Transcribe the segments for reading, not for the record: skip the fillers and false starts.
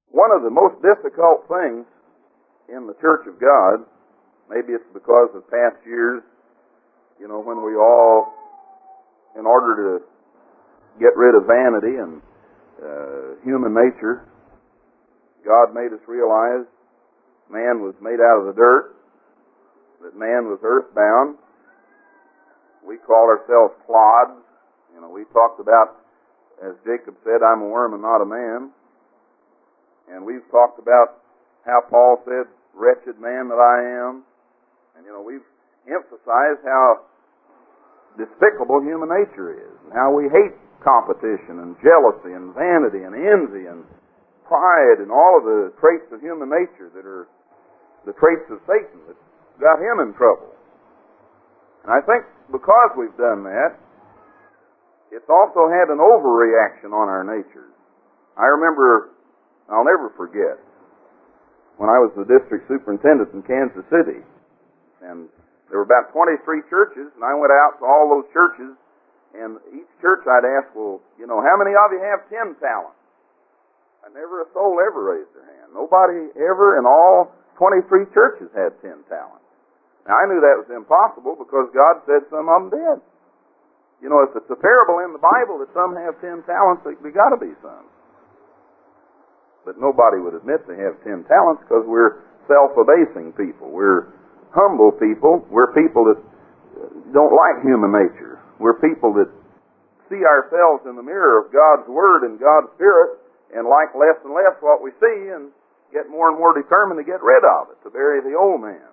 One of the most difficult things in the Church of God, maybe it's because of past years, when we all, in order to get rid of vanity and human nature, God made us realize man was made out of the dirt, that man was earthbound. We call ourselves clods. We talked about, as Jacob said, I'm a worm and not a man. And we've talked about how Paul said, wretched man that I am. And, we've emphasized how despicable human nature is, and how we hate competition and jealousy and vanity and envy and pride and all of the traits of human nature that are the traits of Satan that got him in trouble. And I think because we've done that, it's also had an overreaction on our natures. I remember, I'll never forget, when I was the district superintendent in Kansas City, and there were about 23 churches, and I went out to all those churches, and each church I'd ask, well, how many of you have 10 talents? And never a soul ever raised their hand. Nobody ever in all 23 churches had 10 talents. Now, I knew that was impossible because God said some of them did. If it's a parable in the Bible that some have 10 talents, there got to be some. But nobody would admit they have 10 talents because we're self-abasing people. We're humble people. We're people that don't like human nature. We're people that see ourselves in the mirror of God's Word and God's Spirit and like less and less what we see and get more and more determined to get rid of it, to bury the old man.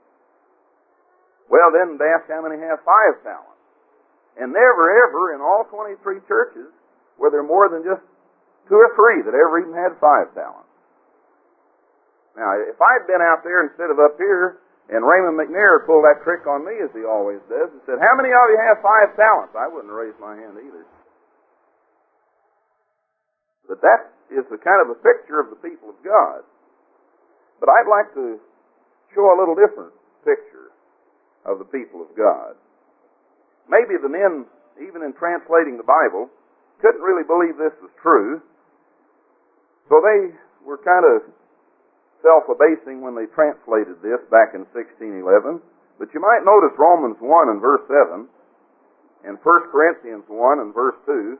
Well, then they ask how many have 5 talents. And never ever in all 23 churches were there more than just 2 or 3 that ever even had 5 talents. Now, if I'd been out there instead of up here, and Raymond McNair pulled that trick on me as he always does, and said, how many of you have 5 talents? I wouldn't raise my hand either. But that is the kind of a picture of the people of God. But I'd like to show a little different picture of the people of God. Maybe the men, even in translating the Bible, couldn't really believe this was true, so they were kind of self-abasing when they translated this back in 1611. But you might notice Romans 1 and verse 7, and 1 Corinthians 1 and verse 2.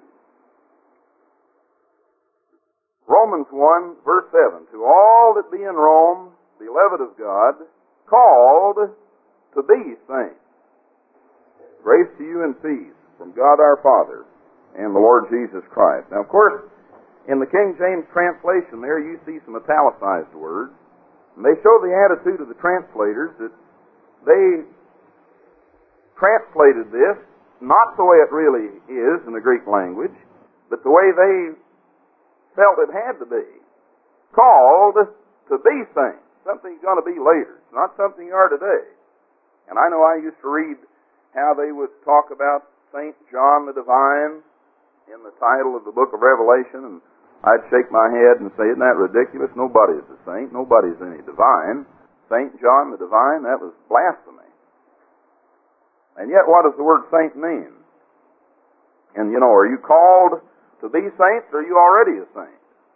Romans 1, verse 7, to all that be in Rome, beloved of God, called to be saints. Grace to you and peace from God our Father and the Lord Jesus Christ. Now, of course, in the King James translation there, you see some italicized words. And they show the attitude of the translators that they translated this not the way it really is in the Greek language, but the way they felt it had to be. Called to be saints. Something you're going to be later. It's not something you are today. And I know I used to read how they would talk about St. John the Divine in the title of the book of Revelation, and I'd shake my head and say, isn't that ridiculous? Nobody is a saint. Nobody's any divine. St. John the Divine, that was blasphemy. And yet, what does the word saint mean? And, are you called to be saints, or are you already a saint?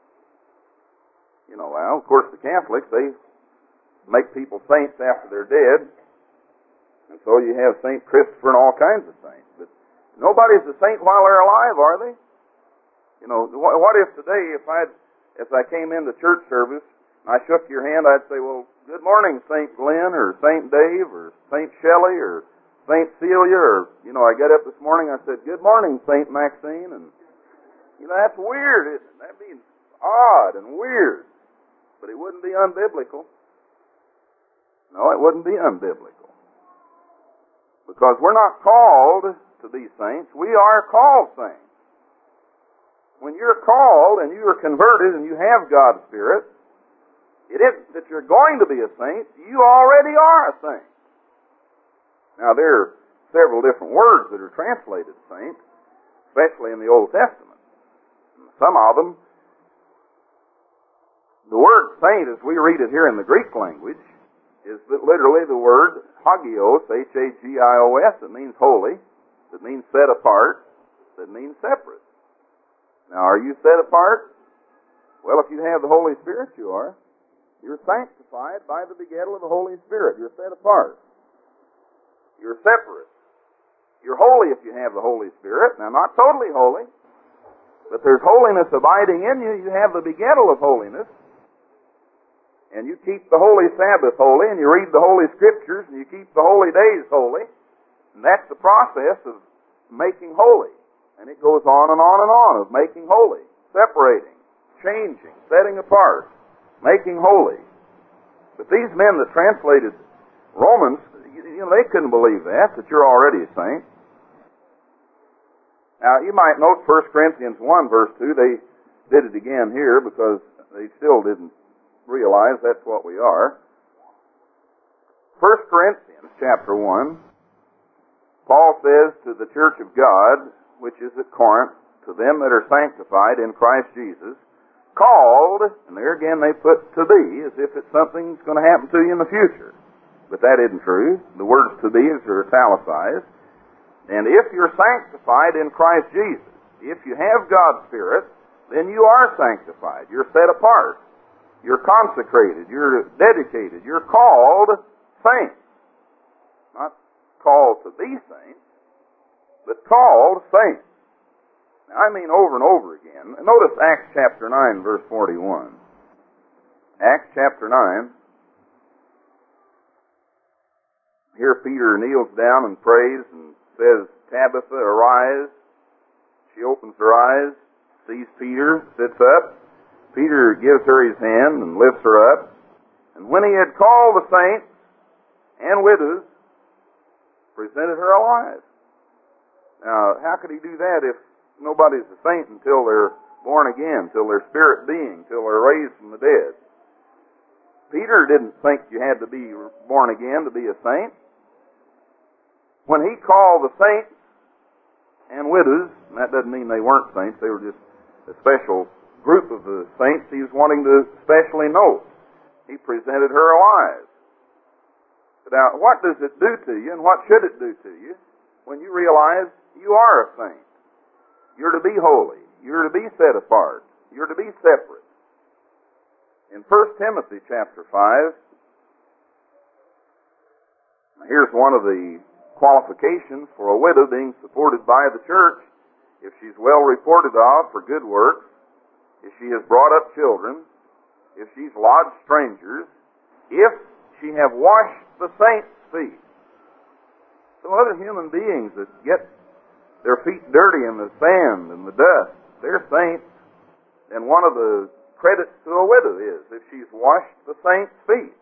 Well, of course, the Catholics, they make people saints after they're dead. And so you have St. Christopher and all kinds of saints. But nobody's a saint while they're alive, are they? What if today, if I came into church service, and I shook your hand, I'd say, well, good morning, St. Glenn, or St. Dave, or St. Shelley, or St. Celia, or, I got up this morning, I said, good morning, St. Maxine, and, that's weird, isn't it? That'd be odd and weird. But it wouldn't be unbiblical. No, it wouldn't be unbiblical. Because we're not called to be saints. We are called saints. When you're called and you are converted and you have God's Spirit, it isn't that you're going to be a saint. You already are a saint. Now, there are several different words that are translated saint, especially in the Old Testament. Some of them, the word saint, as we read it here in the Greek language, is literally the word hagios, H-A-G-I-O-S. It means holy. It means set apart. It means separate. Now, are you set apart? Well, if you have the Holy Spirit, you are. You're sanctified by the begettal of the Holy Spirit. You're set apart. You're separate. You're holy if you have the Holy Spirit. Now, not totally holy, but there's holiness abiding in you. You have the begettal of holiness. And you keep the Holy Sabbath holy, and you read the Holy Scriptures, and you keep the holy days holy. And that's the process of making holy. And it goes on and on and on of making holy, separating, changing, setting apart, making holy. But these men that translated Romans, they couldn't believe that you're already a saint. Now, you might note 1 Corinthians 1, verse 2, they did it again here because they still didn't realize that's what we are. 1 Corinthians chapter 1, Paul says to the church of God, which is at Corinth, to them that are sanctified in Christ Jesus, called, and there again they put to be, as if it's something's going to happen to you in the future. But that isn't true. The words to be are italicized. And if you're sanctified in Christ Jesus, if you have God's Spirit, then you are sanctified. You're set apart. You're consecrated. You're dedicated. You're called saints. Not called to be saints, but called saints. Now, I mean over and over again. Notice Acts chapter 9, verse 41. Acts chapter 9. Here Peter kneels down and prays and says, Tabitha, arise. She opens her eyes, sees Peter, sits up. Peter gives her his hand and lifts her up. And when he had called the saints and widows, presented her alive. Now, how could he do that if nobody's a saint until they're born again, till they're spirit being, till they're raised from the dead? Peter didn't think you had to be born again to be a saint. When he called the saints and widows, and that doesn't mean they weren't saints, they were just a special group of the saints he was wanting to specially note. He presented her alive. Now, what does it do to you, and what should it do to you when you realize you are a saint? You're to be holy. You're to be set apart. You're to be separate. In 1 Timothy chapter 5, here's one of the qualifications for a widow being supported by the church. If she's well reported of for good works, if she has brought up children, if she's lodged strangers, if she have washed the saints' feet. So other human beings that get their feet dirty in the sand and the dust, they're saints. And one of the credits to a widow is if she's washed the saints' feet.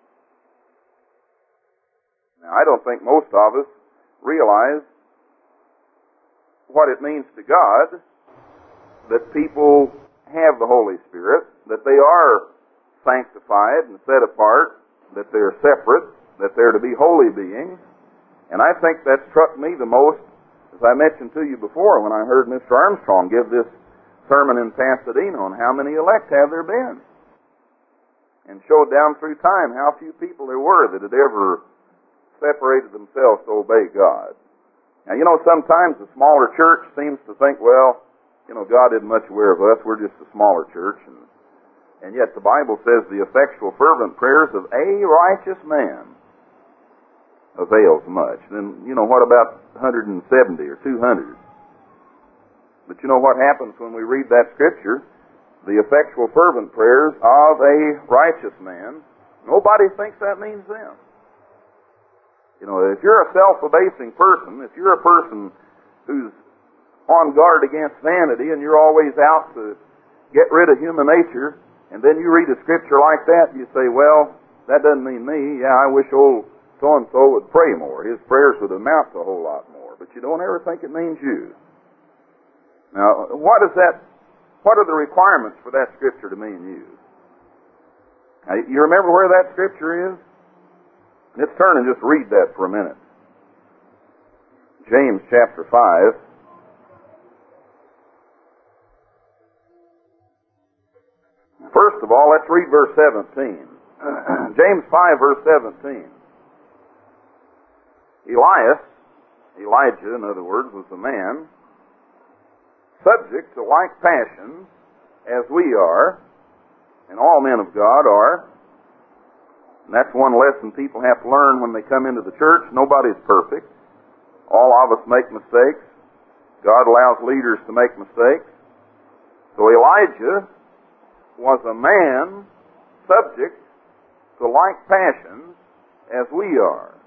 Now, I don't think most of us realize what it means to God that people have the Holy Spirit, that they are sanctified and set apart, that they're separate, that they're to be holy beings. And I think that struck me the most, as I mentioned to you before, when I heard Mr. Armstrong give this sermon in Pasadena on how many elect have there been, and showed down through time how few people there were that had ever separated themselves to obey God. Now, sometimes the smaller church seems to think, well, God isn't much aware of us. We're just a smaller church. And yet the Bible says the effectual fervent prayers of a righteous man avails much. Then, what about 170 or 200? But you know what happens when we read that scripture? The effectual fervent prayers of a righteous man. Nobody thinks that means them. If you're a self-abasing person, if you're a person who's on guard against vanity and you're always out to get rid of human nature, and then you read a scripture like that and you say, well, that doesn't mean me. Yeah, I wish old so-and-so would pray more. His prayers would amount to a whole lot more. But you don't ever think it means you. Now, what are the requirements for that scripture to mean you? Now, you remember where that scripture is? Let's turn and just read that for a minute. James chapter 5. First of all, let's read verse 17. James 5, verse 17. Elijah, in other words, was a man subject to like passions as we are, and all men of God are. And that's one lesson people have to learn when they come into the church. Nobody's perfect. All of us make mistakes. God allows leaders to make mistakes. So Elijah was a man subject to like passions as we are.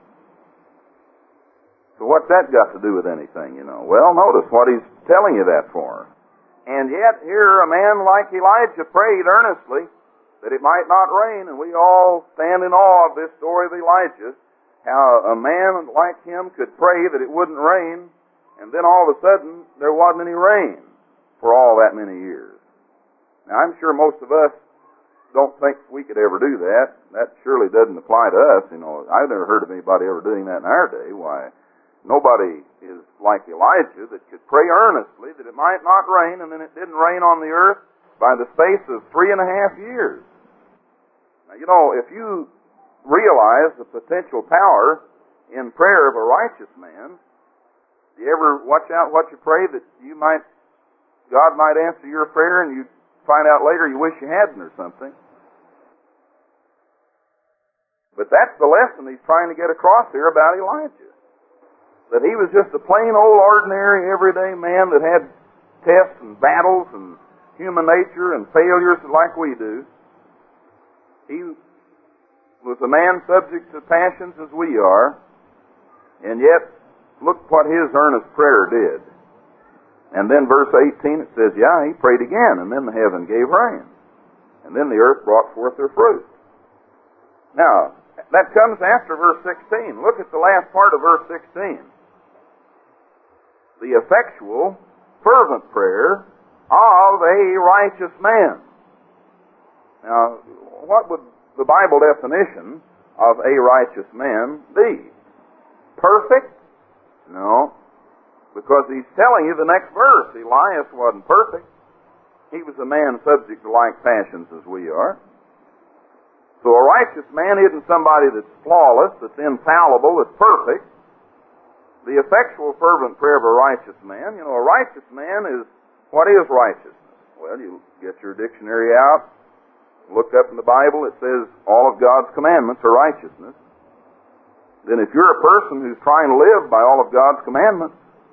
So what's that got to do with anything, Well, notice what he's telling you that for. And yet here a man like Elijah prayed earnestly that it might not rain, and we all stand in awe of this story of Elijah, how a man like him could pray that it wouldn't rain, and then all of a sudden there wasn't any rain for all that many years. Now I'm sure most of us don't think we could ever do that. That surely doesn't apply to us. I've never heard of anybody ever doing that in our day. Why? Nobody is like Elijah that could pray earnestly that it might not rain, and then it didn't rain on the earth by the space of 3.5 years. Now, if you realize the potential power in prayer of a righteous man, do you ever watch out what you pray that God might answer your prayer, and you find out later you wish you hadn't or something? But that's the lesson he's trying to get across here about Elijah. That he was just a plain old ordinary everyday man that had tests and battles and human nature and failures like we do. He was a man subject to passions as we are, and yet look what his earnest prayer did. And then verse 18 it says, he prayed again, and then the heaven gave rain. And then the earth brought forth her fruit. Now, that comes after verse 16. Look at the last part of verse 16. The effectual, fervent prayer of a righteous man. Now, what would the Bible definition of a righteous man be? Perfect? No. Because he's telling you the next verse. Elias wasn't perfect. He was a man subject to like passions as we are. So a righteous man isn't somebody that's flawless, that's infallible, that's perfect. The effectual, fervent prayer of a righteous man, a righteous man is, what is righteousness? Well, you get your dictionary out, look up in the Bible, it says all of God's commandments are righteousness. Then if you're a person who's trying to live by all of God's commandments,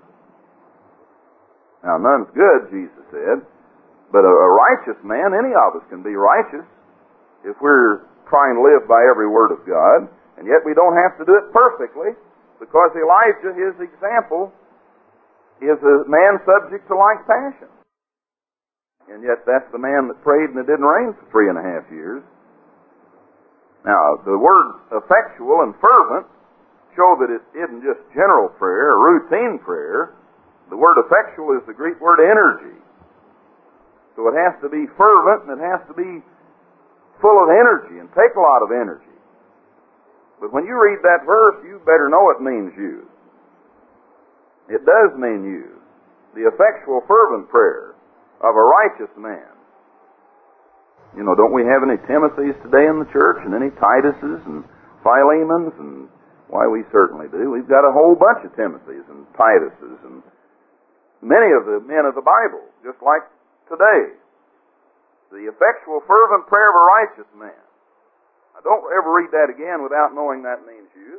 now none's good, Jesus said, but a righteous man, any of us can be righteous if we're trying to live by every word of God, and yet we don't have to do it perfectly, because Elijah, his example, is a man subject to like passion. And yet that's the man that prayed and it didn't rain for 3.5 years. Now, the word effectual and fervent show that it isn't just general prayer or routine prayer. The word effectual is the Greek word energy. So it has to be fervent and it has to be full of energy and take a lot of energy. But when you read that verse, you better know it means you. It does mean you. The effectual, fervent prayer of a righteous man. Don't we have any Timothys today in the church, and any Tituses and Philemons? And why, we certainly do. We've got a whole bunch of Timothys and Tituses and many of the men of the Bible, just like today. The effectual, fervent prayer of a righteous man. Now, don't ever read that again without knowing that means you.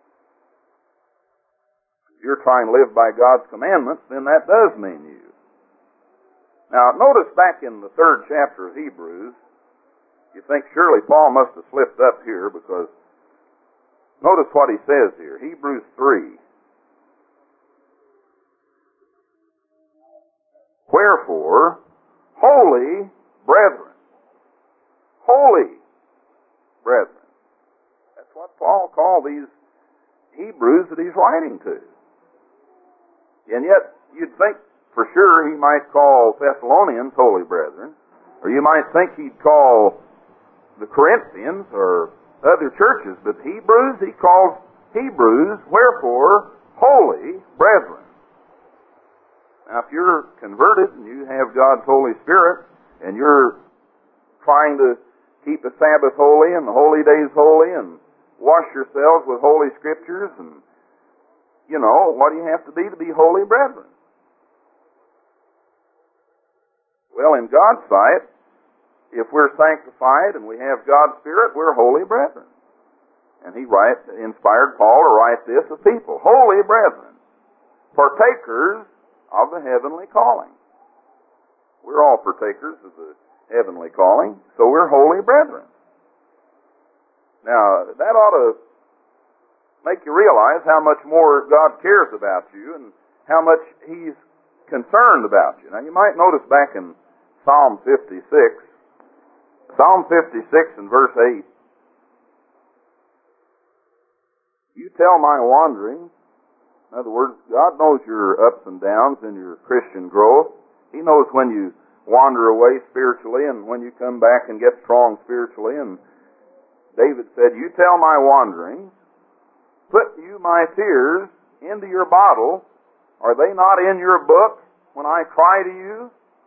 If you're trying to live by God's commandments, then that does mean you. Now, notice back in the 3rd chapter of Hebrews, you think surely Paul must have slipped up here, because notice what he says here. Hebrews 3. Wherefore, holy brethren. Holy brethren. That's what Paul called these Hebrews that he's writing to. And yet, you'd think for sure he might call Thessalonians holy brethren, or you might think he'd call the Corinthians or other churches, but Hebrews, he calls Hebrews, wherefore, holy brethren. Now, if you're converted and you have God's Holy Spirit, and you're trying to keep the Sabbath holy and the holy days holy and wash yourselves with holy scriptures, and what do you have to be holy brethren? Well, in God's sight, if we're sanctified and we have God's Spirit, we're holy brethren. And he inspired Paul to write this of people, holy brethren, partakers of the heavenly calling. We're all partakers of the heavenly calling, so we're holy brethren. Now, that ought to make you realize how much more God cares about you and how much He's concerned about you. Now, you might notice back in Psalm 56 and verse 8, you tell my wandering. In other words, God knows your ups and downs in your Christian growth. He knows when you wander away spiritually and when you come back and get strong spiritually. And David said, you tell my wanderings, put you my tears into your bottle. Are they not in your book when I cry to you?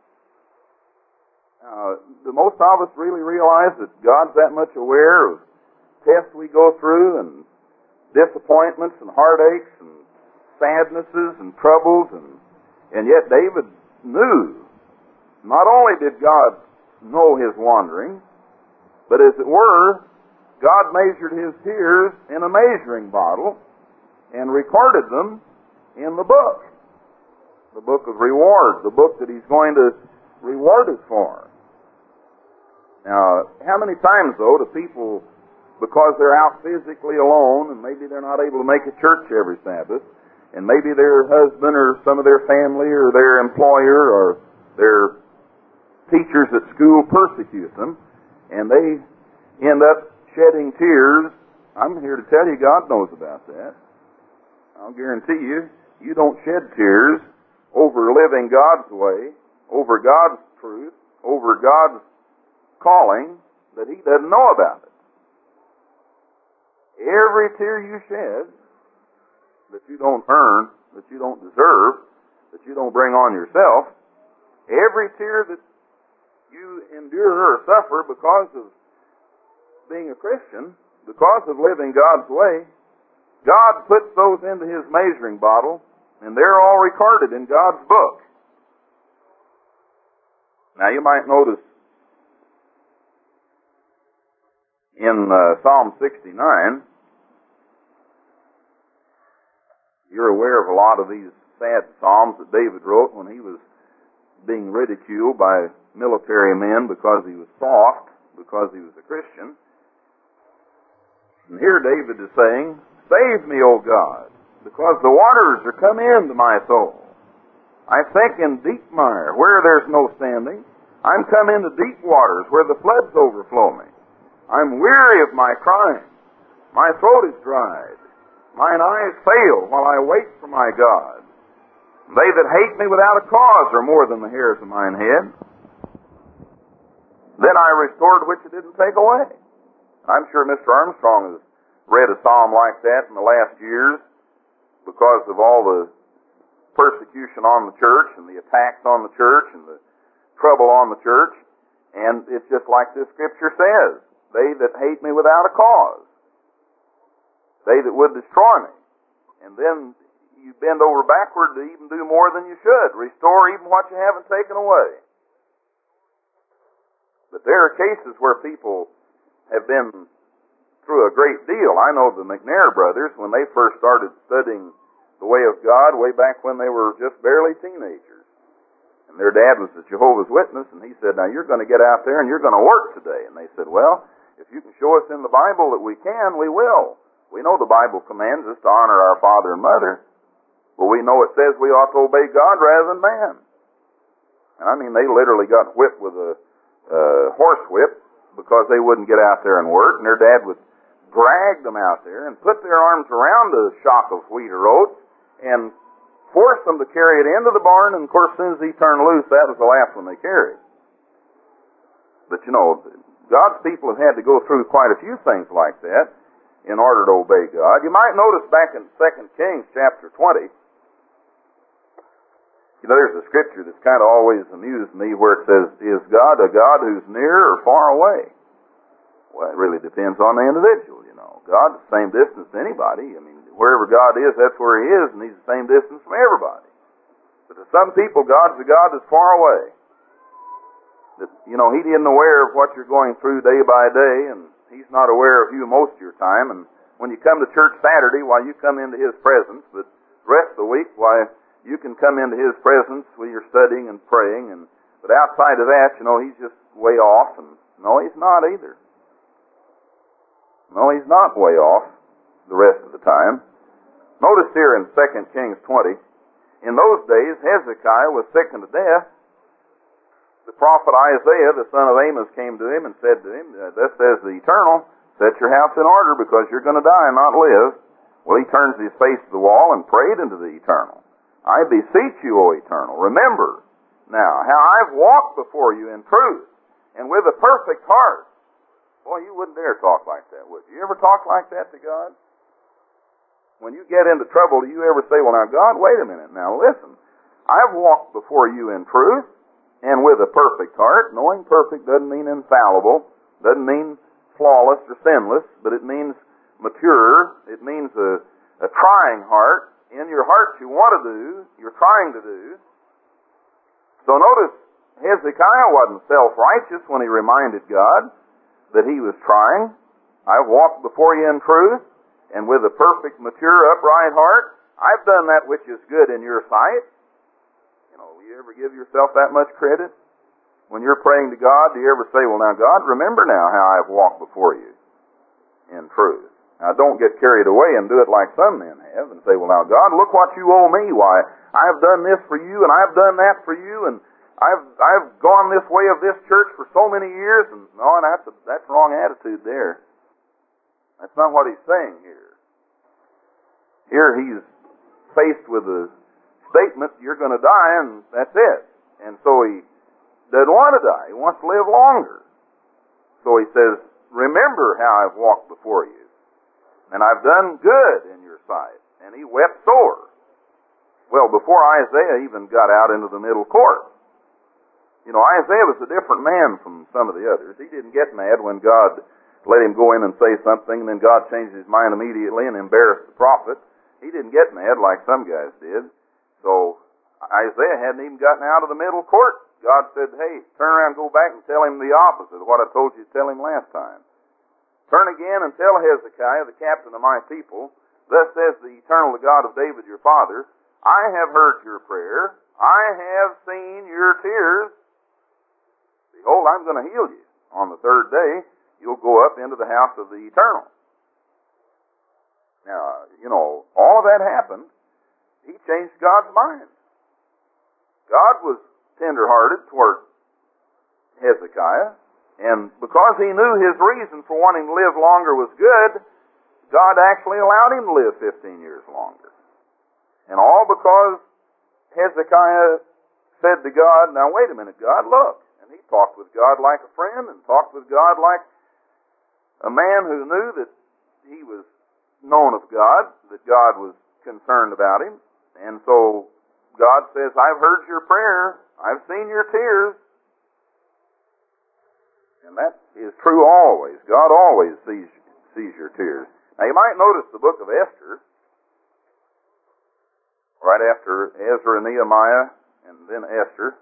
Do most of us really realize that God's that much aware of tests we go through and disappointments and heartaches and sadnesses and troubles, and yet David knew. Not only did God know his wandering, but as it were, God measured his tears in a measuring bottle and recorded them in the book of rewards, the book that he's going to reward us for. Now, how many times, though, do people, because they're out physically alone, and maybe they're not able to make a church every Sabbath, and maybe their husband or some of their family or their employer or their teachers at school persecute them, and they end up shedding tears, I'm here to tell you God knows about that. I'll guarantee you, you don't shed tears over living God's way, over God's truth, over God's calling, that He doesn't know about it. Every tear you shed that you don't earn, that you don't deserve, that you don't bring on yourself, every tear that you endure or suffer because of being a Christian, because of living God's way, God puts those into His measuring bottle, and they're all recorded in God's book. Now, you might notice in Psalm 69, you're aware of a lot of these sad psalms that David wrote when he was being ridiculed by military men because he was soft, because he was a Christian. And here David is saying, save me, O God, because the waters are come into my soul. I sink in deep mire where there's no standing. I'm come into deep waters where the floods overflow me. I'm weary of my crying. My throat is dried. Mine eyes fail while I wait for my God. They that hate me without a cause are more than the hairs of mine head. Then I restored which it didn't take away. I'm sure Mr. Armstrong has read a psalm like that in the last years because of all the persecution on the church and the attacks on the church and the trouble on the church. And it's just like this scripture says, they that hate me without a cause, they that would destroy me. And then you bend over backward to even do more than you should, restore even what you haven't taken away. But there are cases where people have been through a great deal. I know the McNair brothers, when they first started studying the way of God way back when they were just barely teenagers. And their dad was a Jehovah's Witness, and he said, now you're going to get out there and you're going to work today. And they said, well, if you can show us in the Bible that we can, we will. We know the Bible commands us to honor our father and mother, but we know it says we ought to obey God rather than man. And I mean, they literally got whipped with a horse whip because they wouldn't get out there and work, and their dad would drag them out there and put their arms around a shock of wheat or oats and force them to carry it into the barn, and of course, as soon as he turned loose, that was the last one they carried. But you know, God's people have had to go through quite a few things like that in order to obey God. You might notice back in 2 Kings chapter 20, you know, there's a scripture that's kind of always amused me where it says, is God a God who's near or far away? Well, it really depends on the individual, you know. God's the same distance to anybody. I mean, wherever God is, that's where He is, and He's the same distance from everybody. But to some people, God's a God that's far away. That, he isn't aware of what you're going through day by day, and he's not aware of you most of your time. And when you come to church Saturday, why, you come into his presence, but the rest of the week, why, you can come into his presence when you're studying and praying, but outside of that, he's just way off, and no, he's not either. No, he's not way off the rest of the time. Notice here in 2 Kings 20, in those days, Hezekiah was sick unto death. The prophet Isaiah, the son of Amos, came to him and said to him, thus says the Eternal, set your house in order, because you're going to die and not live. Well, he turns his face to the wall and prayed unto the Eternal. I beseech you, O Eternal, remember now how I've walked before you in truth and with a perfect heart. Boy, you wouldn't dare talk like that, would you? You ever talk like that to God? When you get into trouble, do you ever say, well, now, God, wait a minute. Now, listen, I've walked before you in truth and with a perfect heart. Knowing perfect doesn't mean infallible, doesn't mean flawless or sinless, but it means mature. It means a trying heart. In your heart you want to do, you're trying to do. So notice, Hezekiah wasn't self-righteous when he reminded God that he was trying. I've walked before you in truth and with a perfect, mature, upright heart. I've done that which is good in your sight. You ever give yourself that much credit? When you're praying to God, do you ever say, well, now, God, remember now how I've walked before you in truth. Now, don't get carried away and do it like some men have and say, well, now, God, look what you owe me. Why, I've done this for you and I've done that for you, and I've gone this way of this church for so many years. And no, that's the wrong attitude there. That's not what he's saying here. Here he's faced with a statement, you're going to die, and that's it. And so he doesn't want to die. He wants to live longer. So he says, remember how I've walked before you, and I've done good in your sight. And he wept sore. Well, before Isaiah even got out into the middle court. Isaiah was a different man from some of the others. He didn't get mad when God let him go in and say something, and then God changed his mind immediately and embarrassed the prophet. He didn't get mad like some guys did. So Isaiah hadn't even gotten out of the middle court. God said, hey, turn around and go back and tell him the opposite of what I told you to tell him last time. Turn again and tell Hezekiah, the captain of my people, thus says the Eternal, the God of David your father, I have heard your prayer. I have seen your tears. Behold, I'm going to heal you. On the third day, you'll go up into the house of the Eternal. Now, all of that happened. He changed God's mind. God was tender-hearted toward Hezekiah, and because he knew his reason for wanting to live longer was good, God actually allowed him to live 15 years longer. And all because Hezekiah said to God, now wait a minute, God, look. And he talked with God like a friend and talked with God like a man who knew that he was known of God, that God was concerned about him. And so God says, I've heard your prayer. I've seen your tears. And that is true always. God always sees your tears. Now you might notice the book of Esther, right after Ezra and Nehemiah, and then Esther.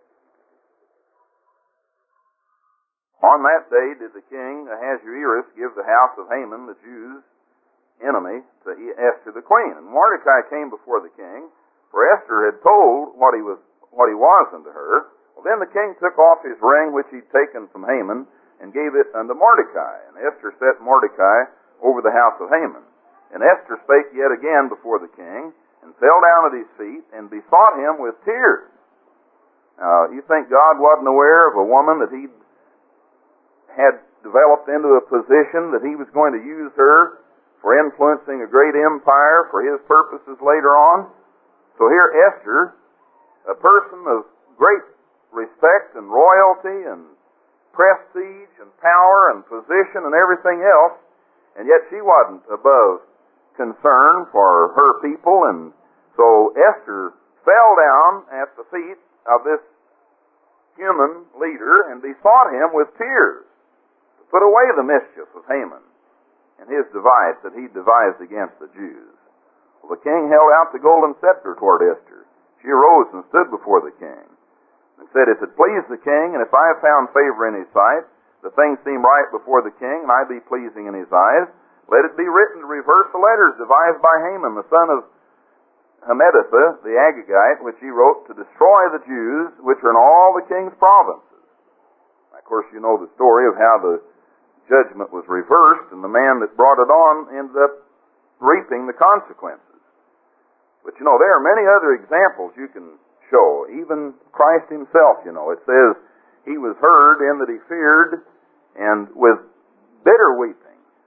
On that day did the king Ahasuerus give the house of Haman, the Jews' enemy, to Esther the queen. And Mordecai came before the king, for Esther had told what he was unto her. Well, then the king took off his ring which he'd taken from Haman, and gave it unto Mordecai. And Esther set Mordecai over the house of Haman. And Esther spake yet again before the king, and fell down at his feet, and besought him with tears. Now, you think God wasn't aware of a woman that he had developed into a position that he was going to use her for influencing a great empire for his purposes later on? So here Esther, a person of great respect and royalty and prestige and power and position and everything else, and yet she wasn't above concern for her people. And so Esther fell down at the feet of this human leader and besought him with tears to put away the mischief of Haman and his device that he devised against the Jews. Well, the king held out the golden scepter toward Esther. She arose and stood before the king. and said, If it please the king, and if I have found favor in his sight, the things seem right before the king, and I be pleasing in his eyes, let it be written to reverse the letters devised by Haman, the son of Hammedatha, the Agagite, which he wrote to destroy the Jews, which are in all the king's provinces. Of course, you know the story of how the judgment was reversed, and the man that brought it on ended up reaping the consequences. But you know, there are many other examples you can show. Even Christ himself, you know, it says, he was heard in that he feared, and with bitter weeping.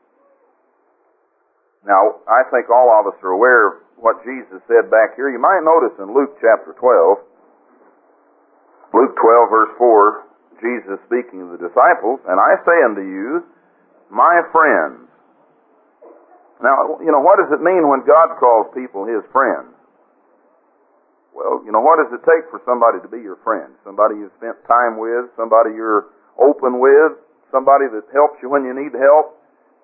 Now, I think all of us are aware of what Jesus said back here. You might notice in Luke chapter 12, Luke 12 verse 4, Jesus speaking to the disciples, And I say unto you, my friends. Now, you know, what does it mean when God calls people his friends? Well, you know, what does it take for somebody to be your friend? Somebody you've spent time with, somebody you're open with, somebody that helps you when you need help.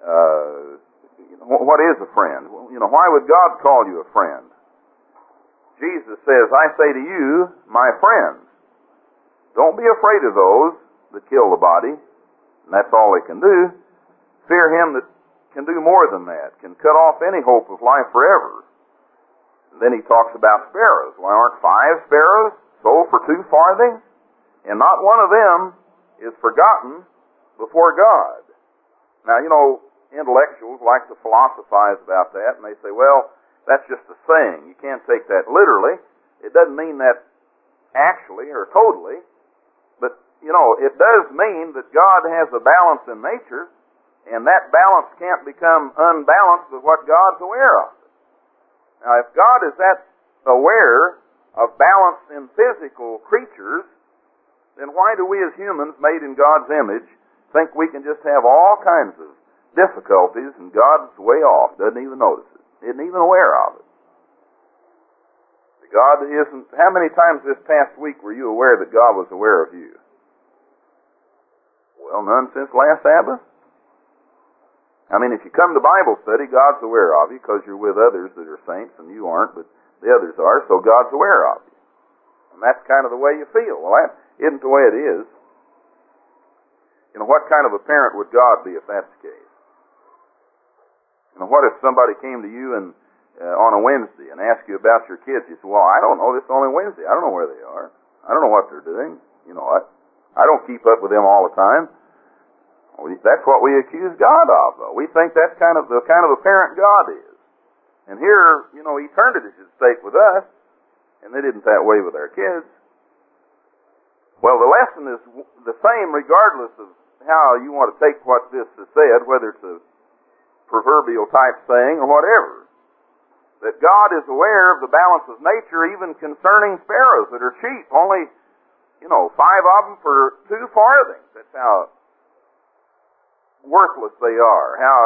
What is a friend? Well, you know, why would God call you a friend? Jesus says, I say to you, my friends, don't be afraid of those that kill the body, and that's all they can do. Fear him that can do more than that, can cut off any hope of life forever. And then he talks about sparrows. Why aren't 5 sparrows sold for 2 farthings? And not one of them is forgotten before God. Now, you know, intellectuals like to philosophize about that, and they say, well, that's just a saying. You can't take that literally. It doesn't mean that actually or totally, but, you know, it does mean that God has a balance in nature, and that balance can't become unbalanced with what God's aware of. Now, if God is that aware of balance in physical creatures, then why do we as humans made in God's image think we can just have all kinds of difficulties and God's way off, doesn't even notice it, isn't even aware of it? God isn't. How many times this past week were you aware that God was aware of you? Well, none since last Sabbath. I mean, if you come to Bible study, God's aware of you because you're with others that are saints and you aren't, but the others are, so God's aware of you. And that's kind of the way you feel. Well, that isn't the way it is. You know, what kind of a parent would God be if that's the case? You know, what if somebody came to you and on a Wednesday and asked you about your kids? You say, well, I don't know. This is only Wednesday. I don't know where they are. I don't know what they're doing. You know, I don't keep up with them all the time. That's what we accuse God of, though. We think that's kind of a parent God is. And here, you know, eternity is at stake with us, and they didn't that way with our kids. Well, the lesson is the same regardless of how you want to take what this is said, whether it's a proverbial type saying or whatever. That God is aware of the balance of nature even concerning sparrows that are cheap. Only, you know, 5 of them for 2 farthings. That's how worthless they are, how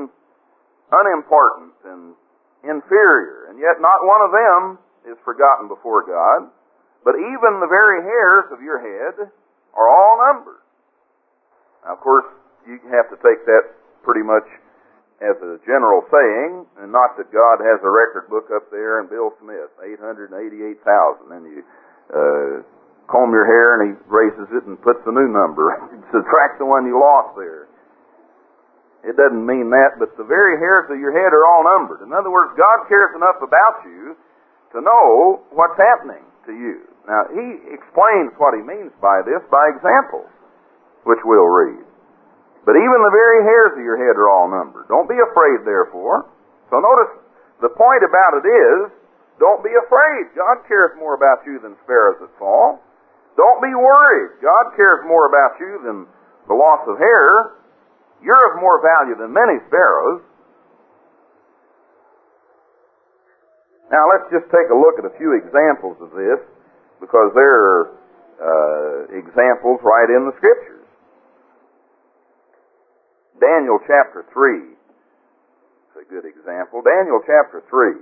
unimportant and inferior, and yet not one of them is forgotten before God. But even the very hairs of your head are all numbered. Now, of course, you have to take that pretty much as a general saying, and not that God has a record book up there and Bill Smith, 888,000, and you comb your hair and he raises it and puts a new number, subtract the one you lost there. It doesn't mean that, but the very hairs of your head are all numbered. In other words, God cares enough about you to know what's happening to you. Now, he explains what he means by this by examples, which we'll read. But even the very hairs of your head are all numbered. Don't be afraid, therefore. So notice, the point about it is, don't be afraid. God cares more about you than sparrows that fall. Don't be worried. God cares more about you than the loss of hair. You're of more value than many sparrows. Now let's just take a look at a few examples of this, because there are examples right in the Scriptures. Daniel chapter 3 is a good example. Daniel chapter 3.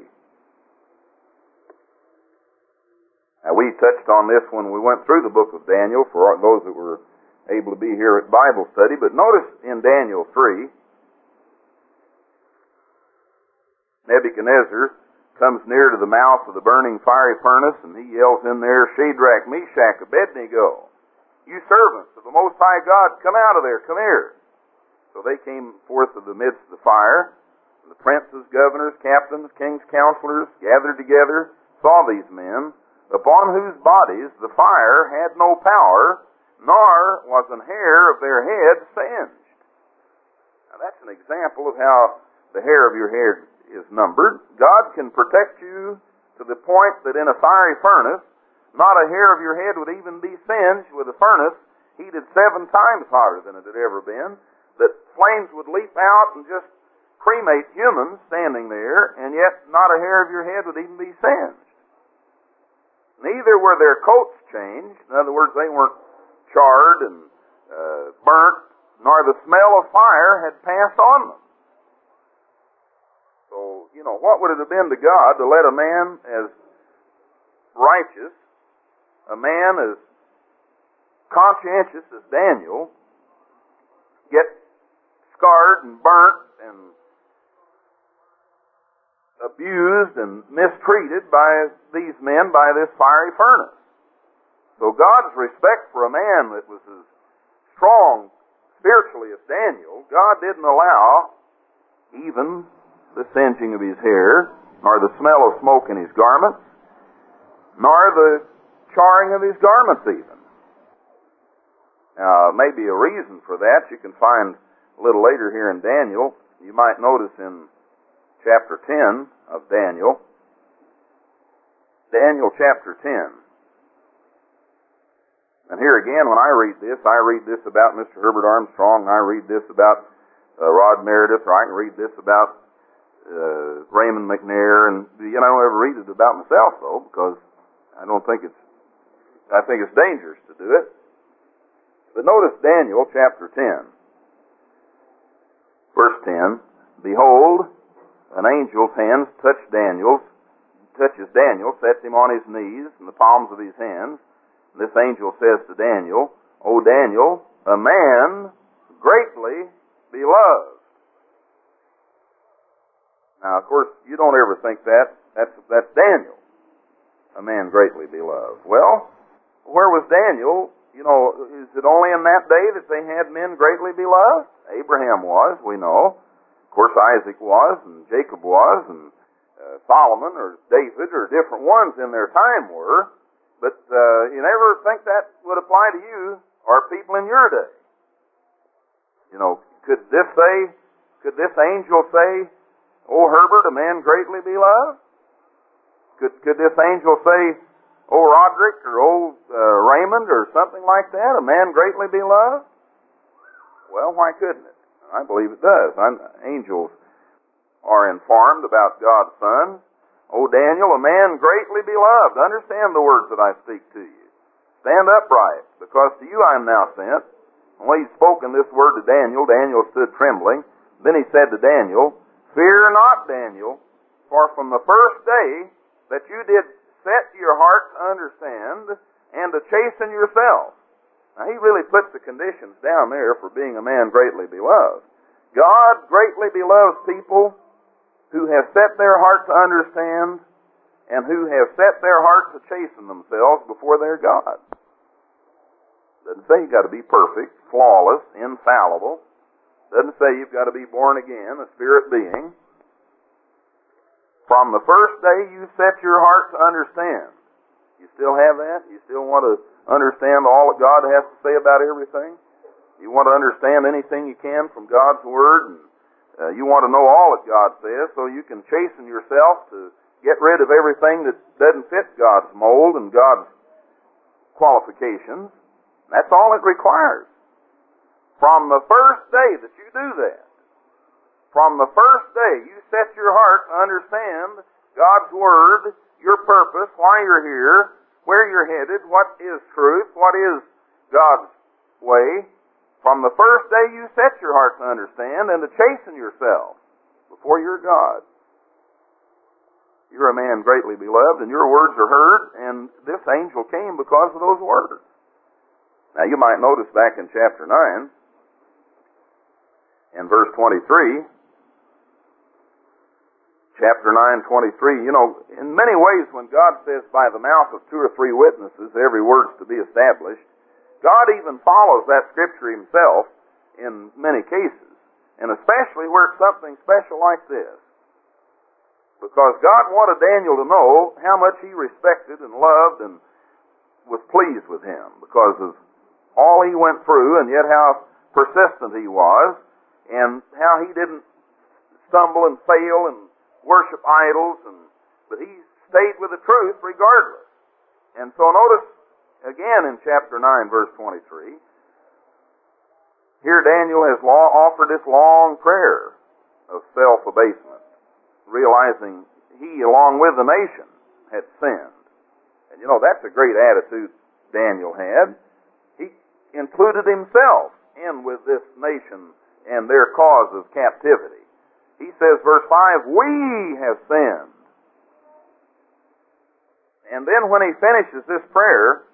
Now we touched on this when we went through the book of Daniel for those that were able to be here at Bible study, but notice in Daniel 3, Nebuchadnezzar comes near to the mouth of the burning fiery furnace, and he yells in there, Shadrach, Meshach, Abednego, you servants of the Most High God, come out of there, come here. So they came forth of the midst of the fire, and the princes, governors, captains, kings, counselors, gathered together, saw these men, upon whose bodies the fire had no power, nor was an hair of their head singed. Now that's an example of how the hair of your head is numbered. God can protect you to the point that in a fiery furnace, not a hair of your head would even be singed with a furnace heated 7 times hotter than it had ever been, that flames would leap out and just cremate humans standing there, and yet not a hair of your head would even be singed. Neither were their coats changed. In other words, they weren't charred and burnt, nor the smell of fire had passed on them. So, what would it have been to God to let a man as righteous, a man as conscientious as Daniel, get scarred and burnt and abused and mistreated by these men by this fiery furnace? So God's respect for a man that was as strong spiritually as Daniel, God didn't allow even the singeing of his hair, nor the smell of smoke in his garments, nor the charring of his garments even. Now, maybe a reason for that you can find a little later here in Daniel. You might notice in chapter 10 of Daniel. Daniel chapter 10. And here again, when I read this about Mr. Herbert Armstrong, I read this about Rod Meredith, or I can read this about Raymond McNair, and I don't ever read it about myself though, because I think it's dangerous to do it. But notice Daniel chapter 10, verse 10. Behold, an angel's hands touches Daniel, sets him on his knees in the palms of his hands. And this angel says to Daniel, O Daniel, a man greatly beloved. Now, of course, you don't ever think that's Daniel, a man greatly beloved. Well, where was Daniel? Is it only in that day that they had men greatly beloved? Abraham was, we know. Of course, Isaac was, and Jacob was, and Solomon or David or different ones in their time were. But you never think that would apply to you or people in your day. Could this angel say, O Herbert, a man greatly beloved? Could this angel say, O Roderick or O Raymond or something like that, a man greatly beloved? Well, why couldn't it? I believe it does. Angels are informed about God's Son. O Daniel, a man greatly beloved. Understand the words that I speak to you. Stand upright, because to you I am now sent. And when he'd spoken this word to Daniel, Daniel stood trembling. Then he said to Daniel, Fear not, Daniel, for from the first day that you did set your heart to understand and to chasten yourself. Now, he really puts the conditions down there for being a man greatly beloved. God greatly beloves people who have set their heart to understand and who have set their heart to chasten themselves before their God. Doesn't say you've got to be perfect, flawless, infallible. Doesn't say you've got to be born again, a spirit being. From the first day you set your heart to understand. You still have that? You still want to understand all that God has to say about everything? You want to understand anything you can from God's Word, and you want to know all that God says so you can chasten yourself to get rid of everything that doesn't fit God's mold and God's qualifications. That's all it requires. From the first day that you do that, from the first day you set your heart to understand God's Word, your purpose, why you're here, where you're headed, what is truth, what is God's way. From the first day you set your heart to understand and to chasten yourself before your God. You're a man greatly beloved, and your words are heard, and this angel came because of those words. Now you might notice back in chapter 9, in verse 23, chapter 9:23, in many ways when God says by the mouth of 2 or 3 witnesses every word's to be established, God even follows that scripture himself in many cases, and especially where it's something special like this. Because God wanted Daniel to know how much he respected and loved and was pleased with him because of all he went through, and yet how persistent he was, and how he didn't stumble and fail and worship idols, but he stayed with the truth regardless. And so notice again in chapter 9, verse 23, here Daniel has offered this long prayer of self-abasement, realizing he, along with the nation, had sinned. And that's a great attitude Daniel had. He included himself in with this nation and their cause of captivity. He says, verse 5, we have sinned. And then when he finishes this prayer,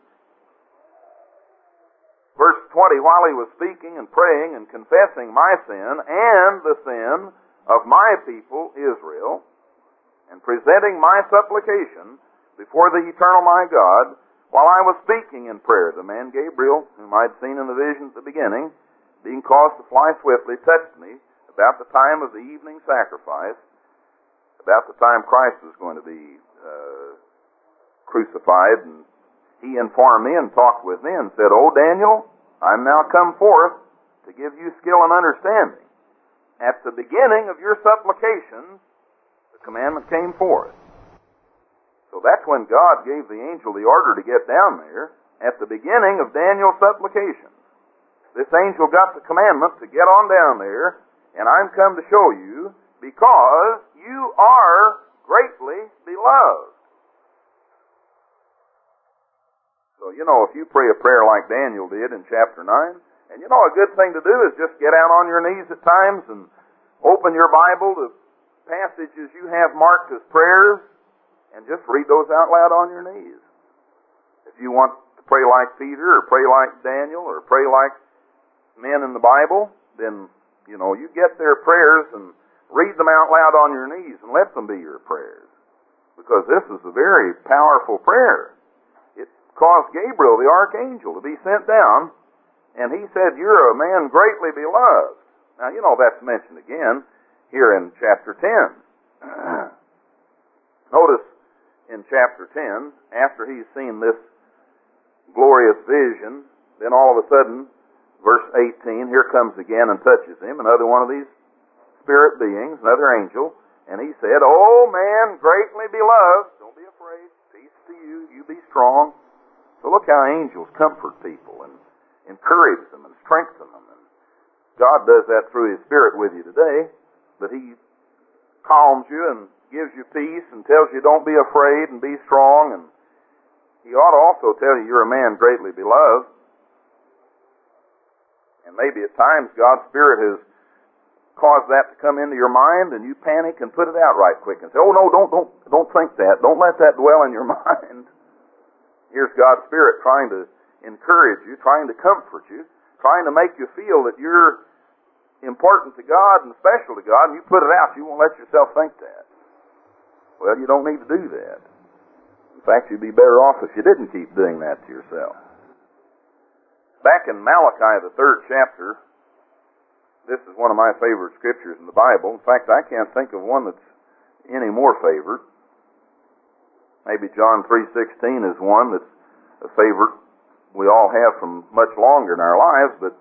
verse 20, while he was speaking and praying and confessing my sin and the sin of my people Israel, and presenting my supplication before the eternal my God, while I was speaking in prayer, the man Gabriel, whom I'd seen in the vision at the beginning, being caused to fly swiftly, touched me about the time of the evening sacrifice, about the time Christ was going to be crucified, and he informed me and talked with me and said, "O Daniel, I'm now come forth to give you skill and understanding. At the beginning of your supplications, the commandment came forth." So that's when God gave the angel the order to get down there, at the beginning of Daniel's supplications. This angel got the commandment to get on down there, and I'm come to show you, because you are greatly beloved. So, if you pray a prayer like Daniel did in chapter 9, and a good thing to do is just get out on your knees at times and open your Bible to passages you have marked as prayers, and just read those out loud on your knees. If you want to pray like Peter, or pray like Daniel, or pray like men in the Bible, then, you get their prayers and read them out loud on your knees and let them be your prayers. Because this is a very powerful prayer. It caused Gabriel, the archangel, to be sent down, and he said, "You're a man greatly beloved." Now, that's mentioned again here in chapter 10. Notice in chapter 10, after he's seen this glorious vision, then all of a sudden, verse 18, here comes again and touches him, another one of these spirit beings, another angel, and he said, "O man greatly beloved," don't be afraid, peace to you, you be strong. So look how angels comfort people and encourage them and strengthen them. And God does that through his Spirit with you today, but he calms you and gives you peace and tells you don't be afraid and be strong, and he ought to also tell you you're a man greatly beloved. And maybe at times God's Spirit has caused that to come into your mind, and you panic and put it out right quick and say, "Oh no, don't think that. Don't let that dwell in your mind." Here's God's Spirit trying to encourage you, trying to comfort you, trying to make you feel that you're important to God and special to God, and you put it out. You won't let yourself think that. Well, you don't need to do that. In fact, you'd be better off if you didn't keep doing that to yourself. Back in Malachi, the 3rd chapter, this is one of my favorite scriptures in the Bible. In fact, I can't think of one that's any more favorite. Maybe John 3:16 is one that's a favorite we all have from much longer in our lives, but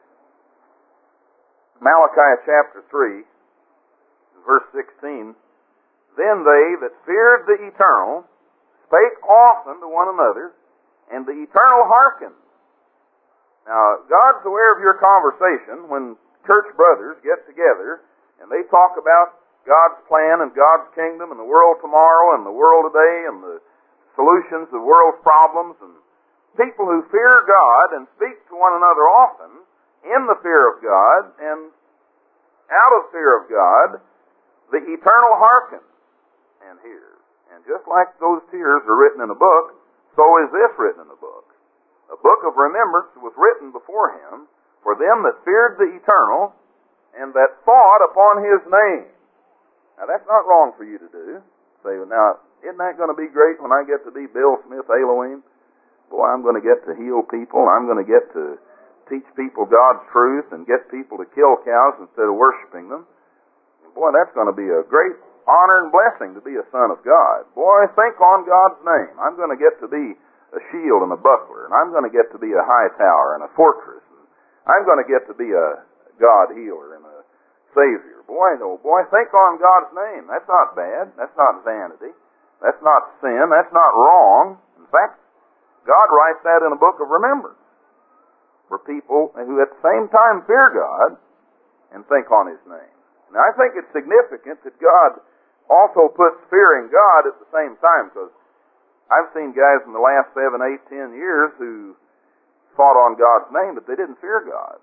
Malachi chapter 3, verse 16, "Then they that feared the Eternal spake often to one another, and the Eternal hearkened." Now, God's aware of your conversation when church brothers get together and they talk about God's plan and God's kingdom and the world tomorrow and the world today and the solutions of the world's problems. And people who fear God and speak to one another often in the fear of God and out of fear of God, the Eternal hearkens and hears. And just like those tears are written in a book, so is this written in a book. A book of remembrance was written before him for them that feared the Eternal and that thought upon his name. Now, that's not wrong for you to do. Say, now, isn't that going to be great when I get to be Bill Smith Elohim? Boy, I'm going to get to heal people. I'm going to get to teach people God's truth and get people to kill cows instead of worshiping them. And boy, that's going to be a great honor and blessing to be a son of God. Boy, think on God's name. I'm going to get to be a shield and a buckler, and I'm going to get to be a high tower and a fortress. And I'm going to get to be a God healer and a Savior. Boy, oh boy, think on God's name. That's not bad. That's not vanity. That's not sin. That's not wrong. In fact, God writes that in a book of remembrance for people who at the same time fear God and think on His name. Now, I think it's significant that God also puts fearing God at the same time, because I've seen guys in the last 7, 8, 10 years who fought on God's name, but they didn't fear God.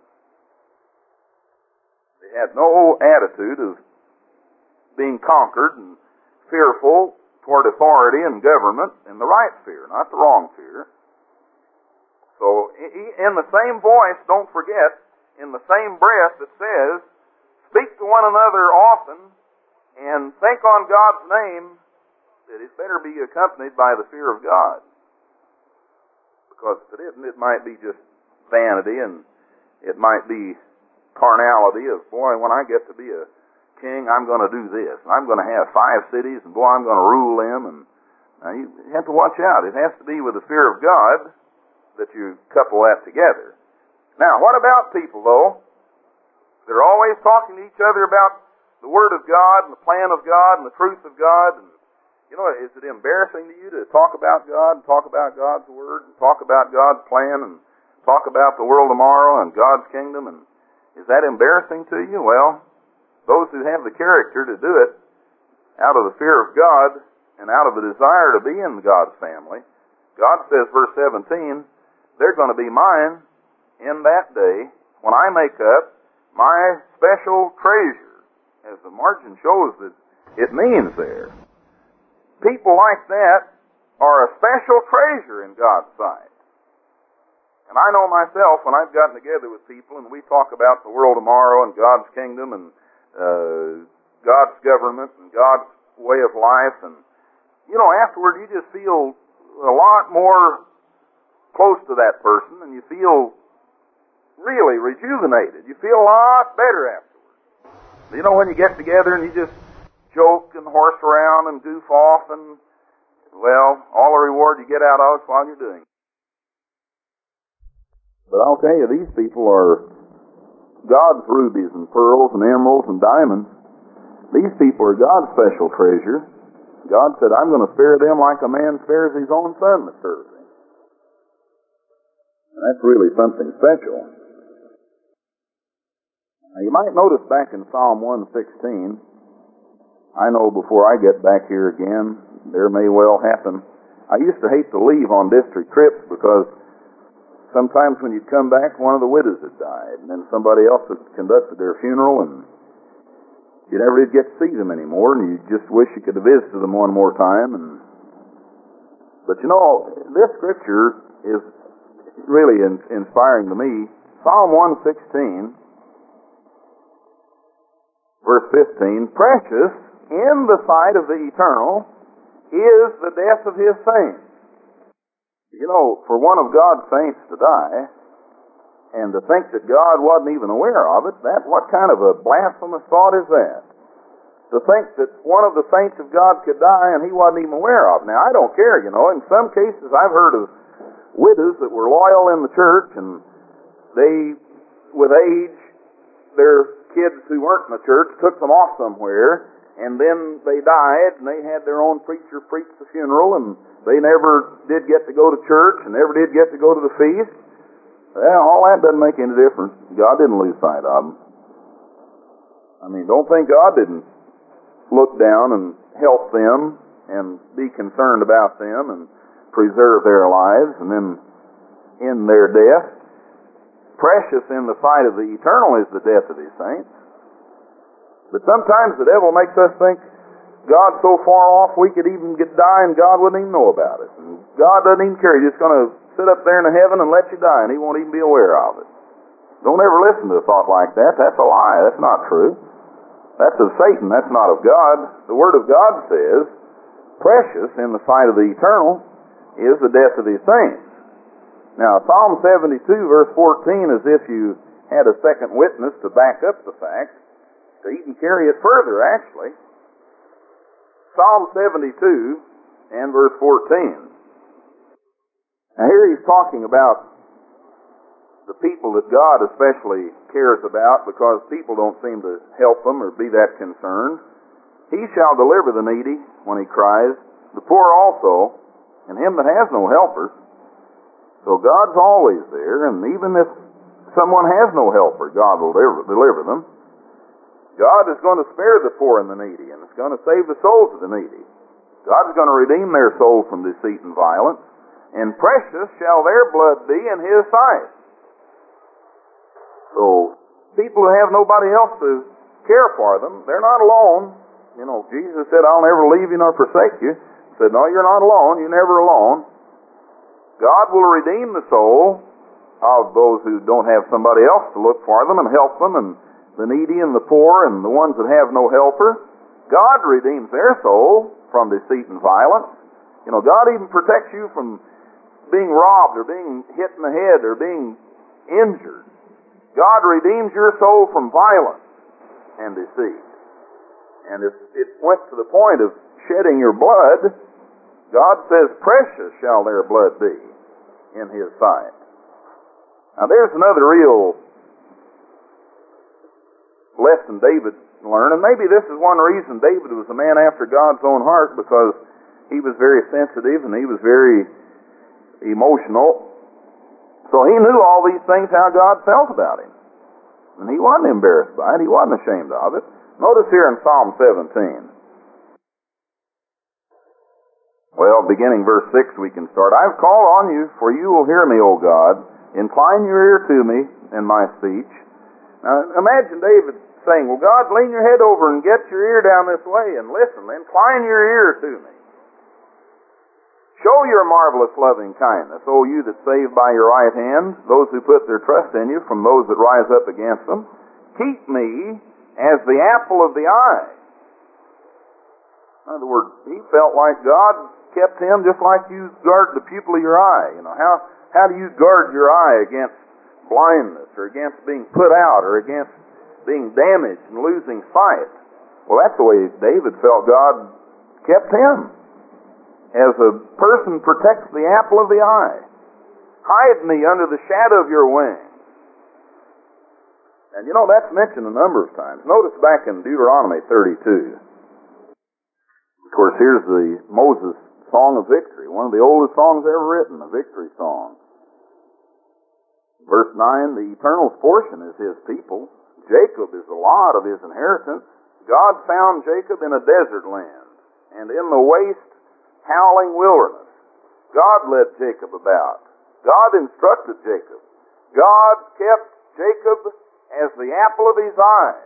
They had no attitude of being conquered and fearful toward authority and government in the right fear, not the wrong fear. So, in the same voice, don't forget, in the same breath it says, speak to one another often and think on God's name, that it better be accompanied by the fear of God. Because if it isn't, it might be just vanity, and it might be carnality of, boy, when I get to be a king, I'm going to do this, and I'm going to have 5 cities, and boy, I'm going to rule them. And now you have to watch out. It has to be with the fear of God that you couple that together. Now, what about people, though? They're always talking to each other about the Word of God and the plan of God and the truth of God. And, you know, is it embarrassing to you to talk about God and talk about God's Word and talk about God's plan and talk about the world tomorrow and God's kingdom? And is that embarrassing to you? Well, those who have the character to do it out of the fear of God and out of the desire to be in God's family, God says, verse 17, they're going to be mine in that day when I make up my special treasure, as the margin shows that it means there. People like that are a special treasure in God's sight. And I know myself, when I've gotten together with people and we talk about the world tomorrow and God's kingdom and God's government and God's way of life, and, you know, afterward you just feel a lot more close to that person, and you feel really rejuvenated. You feel a lot better afterward. You know, when you get together and you just joke and horse around and goof off, and, well, all the reward you get out of it while you're doing it. But I'll tell you, these people are God's rubies and pearls and emeralds and diamonds. These people are God's special treasure. God said, I'm going to spare them like a man spares his own son that serves him. And that's really something special. Now, you might notice back in Psalm 116, I know before I get back here again, there may well happen. I used to hate to leave on district trips because sometimes when you'd come back, one of the widows had died, and then somebody else had conducted their funeral, and you never did get to see them anymore, and you just wish you could have visited them one more time. But you know, this scripture is really inspiring to me. Psalm 116, verse 15, precious in the sight of the eternal is the death of his saints. You know, for one of God's saints to die, and to think that God wasn't even aware of it, what kind of a blasphemous thought is that? To think that one of the saints of God could die and he wasn't even aware of it. Now, I don't care, you know. In some cases, I've heard of widows that were loyal in the church, and they, with age, their kids who weren't in the church took them off somewhere, and then they died, and they had their own preacher preach the funeral, and they never did get to go to church, and never did get to go to the feast. Well, all that doesn't make any difference. God didn't lose sight of them. I mean, don't think God didn't look down and help them and be concerned about them and preserve their lives, and then in their death, precious in the sight of the eternal is the death of his saints. But sometimes the devil makes us think God's so far off we could even die and God wouldn't even know about it. And God doesn't even care. He's just going to sit up there in heaven and let you die, and he won't even be aware of it. Don't ever listen to a thought like that. That's a lie. That's not true. That's of Satan, that's not of God. The Word of God says, precious in the sight of the eternal is the death of his saints. Now, Psalm 72, verse 14, as if you had a second witness to back up the fact, to even carry it further, actually. Psalm 72 and verse 14. Now, here he's talking about the people that God especially cares about, because people don't seem to help them or be that concerned. He shall deliver the needy when he cries, the poor also, and him that has no helper. So God's always there, and even if someone has no helper, God will deliver them. God is going to spare the poor and the needy, and it's going to save the souls of the needy. God is going to redeem their soul from deceit and violence, and precious shall their blood be in his sight. So, people who have nobody else to care for them, they're not alone. You know, Jesus said, I'll never leave you nor forsake you. He said, no, you're not alone. You're never alone. God will redeem the soul of those who don't have somebody else to look for them and help them, and the needy and the poor and the ones that have no helper. God redeems their soul from deceit and violence. You know, God even protects you from being robbed or being hit in the head or being injured. God redeems your soul from violence and deceit. And if it went to the point of shedding your blood, God says, precious shall their blood be in his sight. Now there's another real lesson David learned, and maybe this is one reason David was a man after God's own heart, because he was very sensitive and he was very emotional. So he knew all these things, how God felt about him. And he wasn't embarrassed by it. He wasn't ashamed of it. Notice here in Psalm 17. Well, beginning verse 6 we can start. I've called on you, for you will hear me, O God. Incline your ear to me in my speech. Now, imagine David saying, well, God, lean your head over and get your ear down this way and listen. Incline your ear to me. Show your marvelous loving kindness, O you that save by your right hand, those who put their trust in you from those that rise up against them. Keep me as the apple of the eye. In other words, he felt like God kept him just like you guard the pupil of your eye. You know, how do you guard your eye against blindness or against being put out or against being damaged and losing sight? Well, that's the way David felt God kept him. As a person protects the apple of the eye. Hide me under the shadow of your wings. And you know, that's mentioned a number of times. Notice back in Deuteronomy 32. Of course, here's the Moses Song of Victory, one of the oldest songs ever written, a victory song. Verse 9, the eternal's portion is his people. Jacob is the lot of his inheritance. God found Jacob in a desert land, and in the waste, howling wilderness. God led Jacob about. God instructed Jacob. God kept Jacob as the apple of his eye.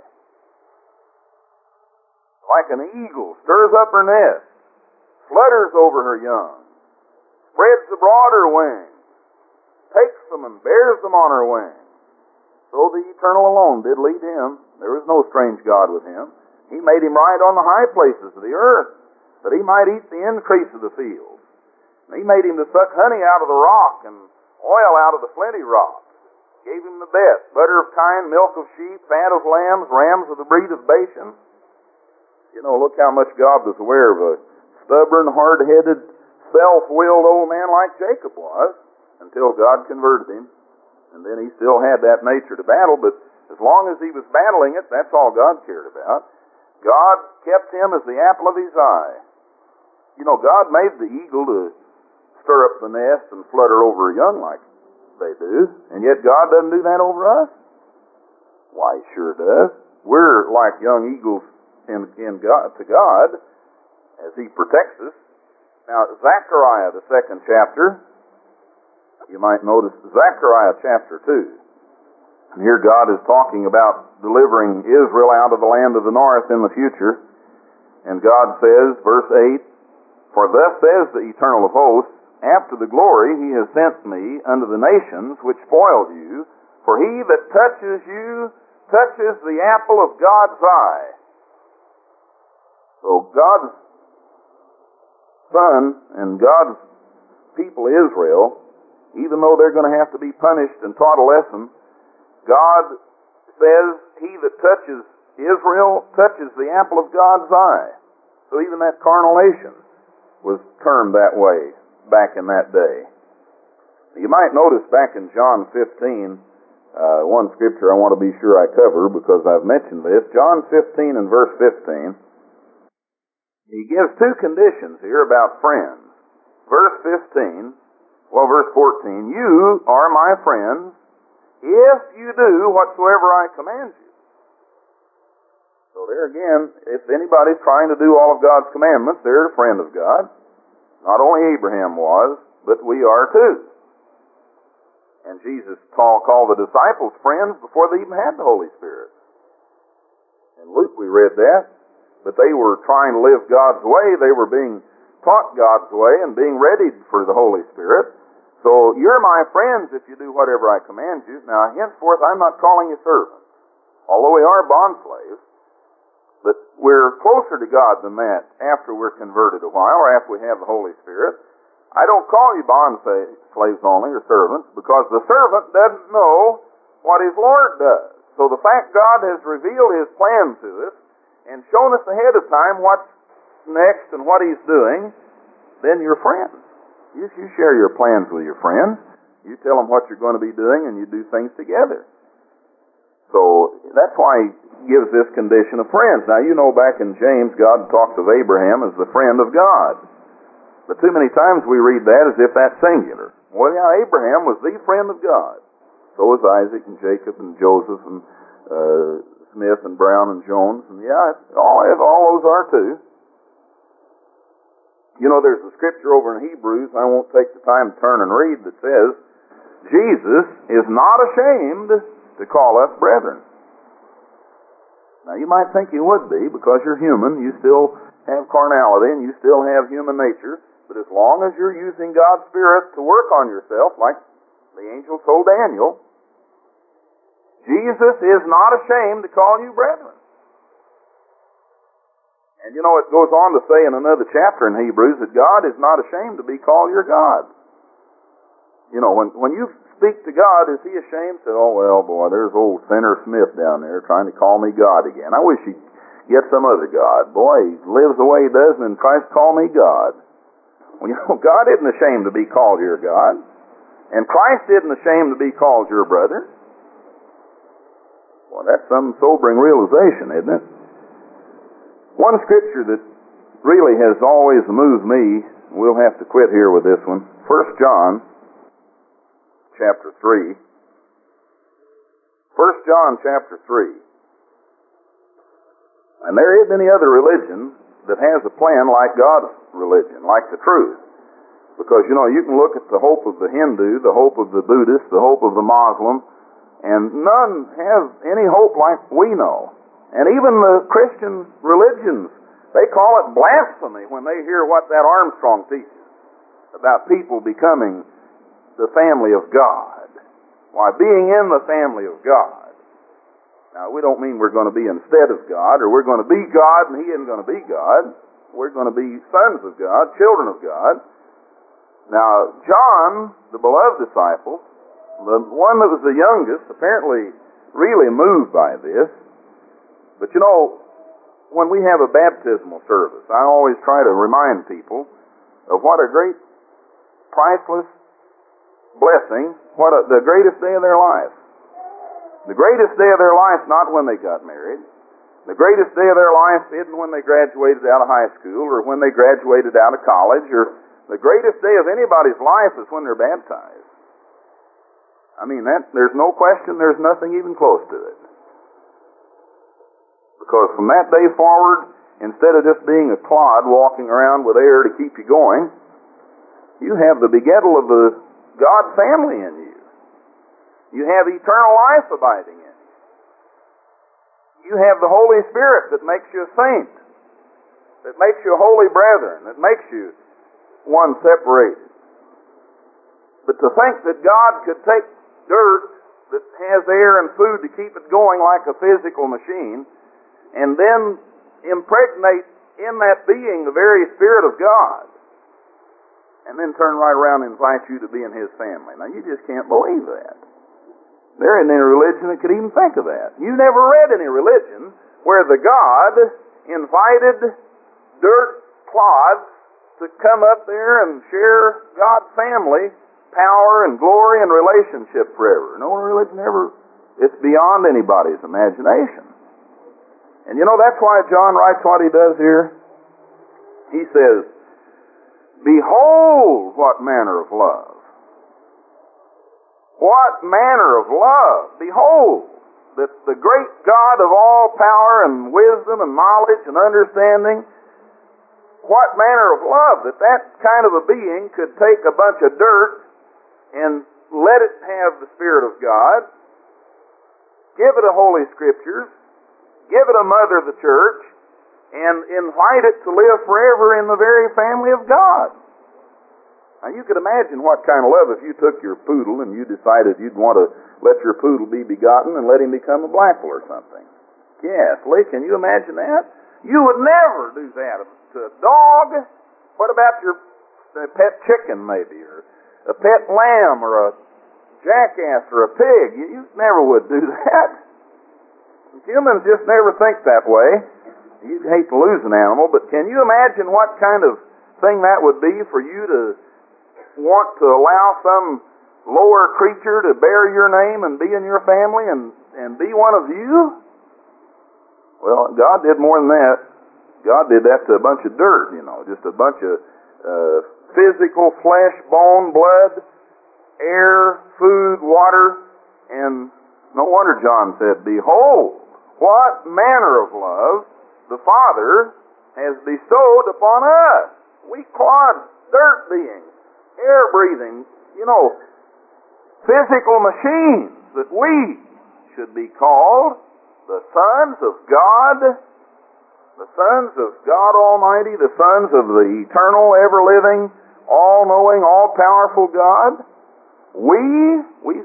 Like an eagle stirs up her nest, flutters over her young, spreads abroad her wings, takes them and bears them on her wings. So the Eternal alone did lead him. There was no strange God with him. He made him ride on the high places of the earth, that he might eat the increase of the fields. And he made him to suck honey out of the rock and oil out of the flinty rock. Gave him the best, butter of kine, milk of sheep, fat of lambs, rams of the breed of Bashan. You know, look how much God was aware of a stubborn, hard-headed, self-willed old man like Jacob was, until God converted him. And then he still had that nature to battle, but as long as he was battling it, that's all God cared about. God kept him as the apple of his eye. You know, God made the eagle to stir up the nest and flutter over a young like they do, and yet God doesn't do that over us? Why, he sure does. We're like young eagles in God, to God, as he protects us. Now, Zechariah, the 2nd chapter, you might notice Zechariah chapter 2. And here God is talking about delivering Israel out of the land of the north in the future. And God says, verse 8, for thus says the Eternal of hosts, after the glory he has sent me unto the nations which spoiled you, for he that touches you touches the apple of God's eye. So God's Son and God's people Israel, even though they're going to have to be punished and taught a lesson, God says, he that touches Israel touches the apple of God's eye. So even that carnal nation was termed that way back in that day. You might notice back in John 15, one scripture I want to be sure I cover because I've mentioned this. John 15 and verse 15. He gives two conditions here about friends. Verse 14, you are my friends if you do whatsoever I command you. So there again, if anybody's trying to do all of God's commandments, they're a friend of God. Not only Abraham was, but we are too. And Jesus called the disciples friends before they even had the Holy Spirit. In Luke we read that. But they were trying to live God's way. They were being taught God's way and being readied for the Holy Spirit. So you're my friends if you do whatever I command you. Now, henceforth, I'm not calling you servants, although we are bond slaves. But we're closer to God than that after we're converted a while or after we have the Holy Spirit. I don't call you bond slaves only or servants because the servant doesn't know what his Lord does. So the fact God has revealed his plan to us and shown us ahead of time what's next and what he's doing, then you're friends. You share your plans with your friends. You tell them what you're going to be doing and you do things together. So that's why he gives this condition of friends. Now you know back in James, God talks of Abraham as the friend of God. But too many times we read that as if that's singular. Well, yeah, Abraham was the friend of God. So was Isaac and Jacob and Joseph and Smith and Brown and Jones, and all those are too. You know, there's a scripture over in Hebrews, I won't take the time to turn and read, that says, Jesus is not ashamed to call us brethren. Now you might think he would be, because you're human, you still have carnality, and you still have human nature, but as long as you're using God's Spirit to work on yourself, like the angel told Daniel, Jesus is not ashamed to call you brethren. And you know, it goes on to say in another chapter in Hebrews that God is not ashamed to be called your God. You know, when you speak to God, is he ashamed? Say, oh, well, boy, there's old sinner Smith down there trying to call me God again. I wish he'd get some other God. Boy, he lives the way he does and then tries to call me God. Well, you know, God isn't ashamed to be called your God. And Christ isn't ashamed to be called your brother. Well, that's some sobering realization, isn't it? One scripture that really has always moved me, we'll have to quit here with this one. 1 John chapter 3. 1 John chapter 3. And there isn't any other religion that has a plan like God's religion, like the truth. Because, you know, you can look at the hope of the Hindu, the hope of the Buddhist, the hope of the Muslim, and none have any hope like we know. And even the Christian religions, they call it blasphemy when they hear what that Armstrong teaches about people becoming the family of God. Why, being in the family of God. Now, we don't mean we're going to be instead of God, or we're going to be God and he isn't going to be God. We're going to be sons of God, children of God. Now, John, the beloved disciple, the one that was the youngest, apparently really moved by this. But you know, when we have a baptismal service, I always try to remind people of what a great, priceless blessing, the greatest day of their life. The greatest day of their life, not when they got married. The greatest day of their life isn't when they graduated out of high school or when they graduated out of college. Or the greatest day of anybody's life is when they're baptized. I mean, there's no question, there's nothing even close to it. Because from that day forward, instead of just being a clod walking around with air to keep you going, you have the begettal of the God family in you. You have eternal life abiding in you. You have the Holy Spirit that makes you a saint, that makes you a holy brethren, that makes you one separated. But to think that God could take dirt that has air and food to keep it going like a physical machine, and then impregnate in that being the very Spirit of God, and then turn right around and invite you to be in His family. Now, you just can't believe that. There isn't any religion that could even think of that. You never read any religion where the God invited dirt clods to come up there and share God's family, power and glory and relationship forever. No religion ever. It's beyond anybody's imagination. And you know, that's why John writes what he does here. He says, behold what manner of love. What manner of love. Behold that the great God of all power and wisdom and knowledge and understanding, what manner of love that kind of a being could take a bunch of dirt and let it have the Spirit of God, give it a Holy Scriptures, give it a mother, the church, and invite it to live forever in the very family of God. Now you could imagine what kind of love if you took your poodle and you decided you'd want to let your poodle be begotten and let him become a Blackpool or something. Yes, Lee, can you imagine that? You would never do that to a dog. What about your pet chicken maybe, or a pet lamb, or a jackass, or a pig? You never would do that. Humans just never think that way. You'd hate to lose an animal, but can you imagine what kind of thing that would be for you to want to allow some lower creature to bear your name and be in your family and be one of you? Well, God did more than that. God did that to a bunch of dirt, just a bunch of physical flesh, bone, blood, air, food, water, and no wonder John said, behold, what manner of love the Father has bestowed upon us. We clod, dirt beings, air breathing, physical machines, that we should be called the sons of God, the sons of God Almighty, the sons of the eternal, ever-living, all-knowing, all-powerful God. We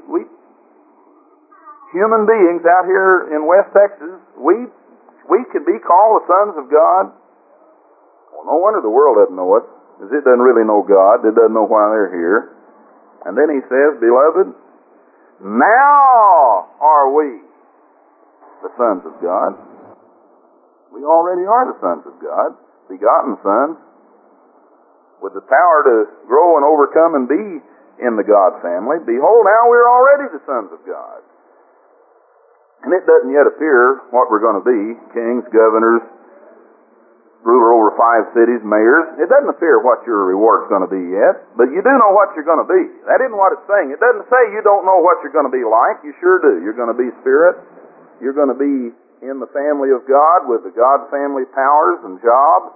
human beings out here in West Texas, we can be called the sons of God. Well, no wonder the world doesn't know it, because it doesn't really know God. It doesn't know why they're here. And then he says, beloved, now are we the sons of God. We already are the sons of God, begotten sons, with the power to grow and overcome and be in the God family. Behold, now we're already the sons of God. And it doesn't yet appear what we're going to be, kings, governors, ruler over 5 cities, mayors. It doesn't appear what your reward's going to be yet, but you do know what you're going to be. That isn't what it's saying. It doesn't say you don't know what you're going to be like. You sure do. You're going to be spirit. You're going to be in the family of God with the God family powers and jobs.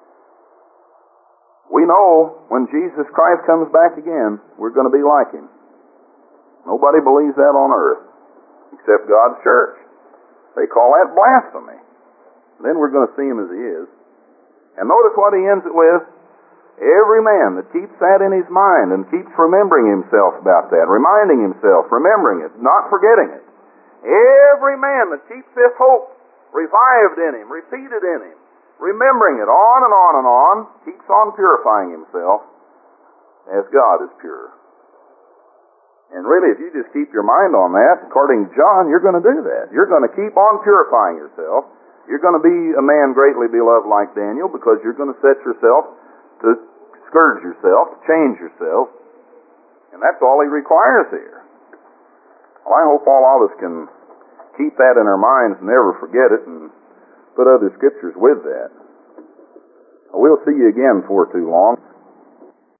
We know when Jesus Christ comes back again, we're going to be like Him. Nobody believes that on earth except God's church. They call that blasphemy. Then we're going to see Him as He is. And notice what he ends it with. Every man that keeps that in his mind and keeps remembering himself about that, reminding himself, remembering it, not forgetting it. Every man that keeps this hope revived in him, repeated in him, remembering it on and on and on, keeps on purifying himself as God is pure. And really, if you just keep your mind on that, according to John, you're going to do that. You're going to keep on purifying yourself. You're going to be a man greatly beloved like Daniel, because you're going to set yourself to scourge yourself, to change yourself. And that's all he requires here. Well, I hope all of us can keep that in our minds and never forget it and put other scriptures with that. We'll see you again before too long.